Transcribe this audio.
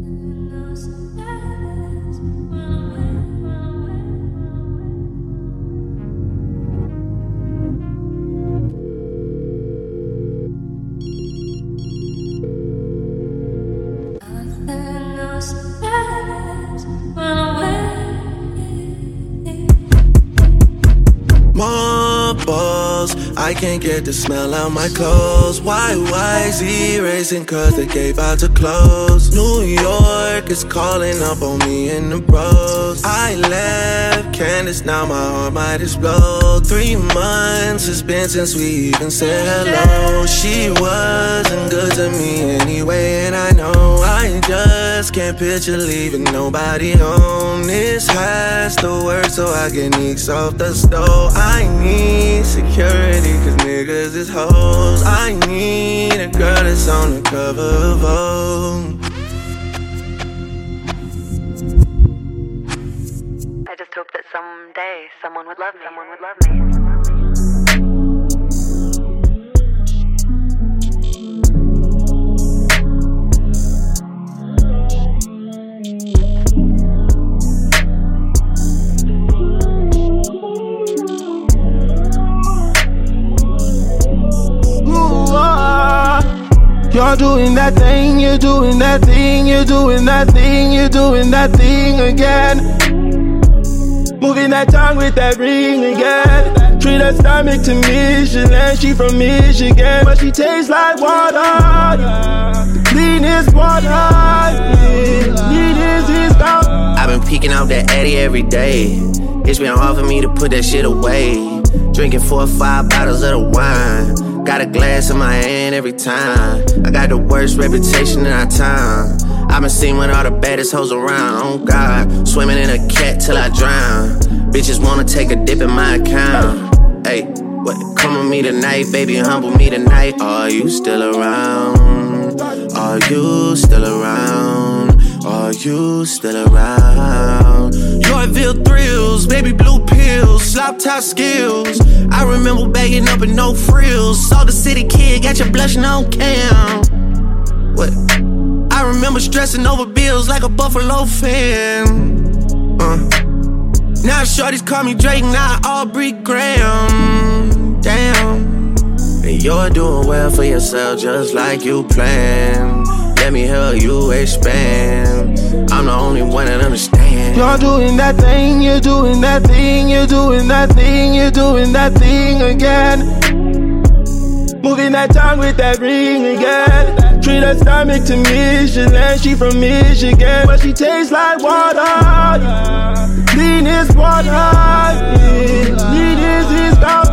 Balls, I can't get the smell out my clothes. YYZ racing cause they gave out to close. New York is calling up on me and the bros. I left Candace, now my heart might explode. 3 months it's been since we even said hello. She wasn't good to me anyway, and I know I just can't picture leaving nobody home. This has to work so I can ease off the stove. I need security cause niggas is hoes. I need a girl that's on the cover of Vogue. I just hope that someday someone would love me. You're doing that thing, you're doing that thing, you're doing that thing, you're doing that thing again. Moving that tongue with that ring again. Treat her stomach to Michelin, she from Michigan, but she tastes like water. The cleanest water. I've been peeking out that Addy every day. It's been hard for me to put that shit away. Drinking 4 or 5 bottles of the wine. Got a glass in my hand every time. I got the worst reputation in our time. I've been seen with all the baddest hoes around. Oh God, swimming in a cat till I drown. Bitches wanna take a dip in my account. Hey, what? Come with me tonight, baby, humble me tonight. Are you still around? Are you still around? Are you still around? Yorkville thrills, baby blue pills, slop top skills. I remember bagging up and no frills. Saw the city kid, got you blushing on cam. What? I remember stressing over bills like a Buffalo fan. Now shorties call me Drake, not Aubrey Graham. Damn. And you're doing well for yourself, just like you planned. Let me help you expand. I'm the only one that understands. You're doing that thing, you're doing that thing, you're doing that thing, you're doing that thing again. Moving that tongue with that ring again. Treat her stomach to Michelin, she from Michigan, but she tastes like water. Cleanest water. Cleanest is